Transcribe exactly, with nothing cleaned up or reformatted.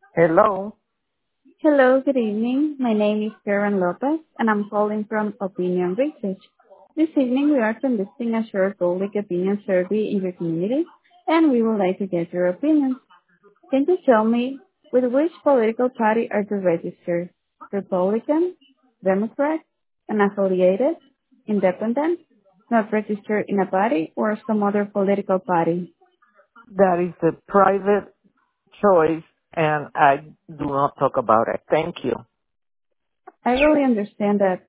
Hello. Hello, good evening. My name is Karen Lopez, and I'm calling from Opinion Research. This evening, we are conducting a short public opinion survey in your community, and we would like to get your opinion. Can you tell me with which political party are you registered? Republican, Democrat, unaffiliated, independent, not registered in a party, or some other political party? That is a private choice and I do not talk about it. Thank you. I really understand that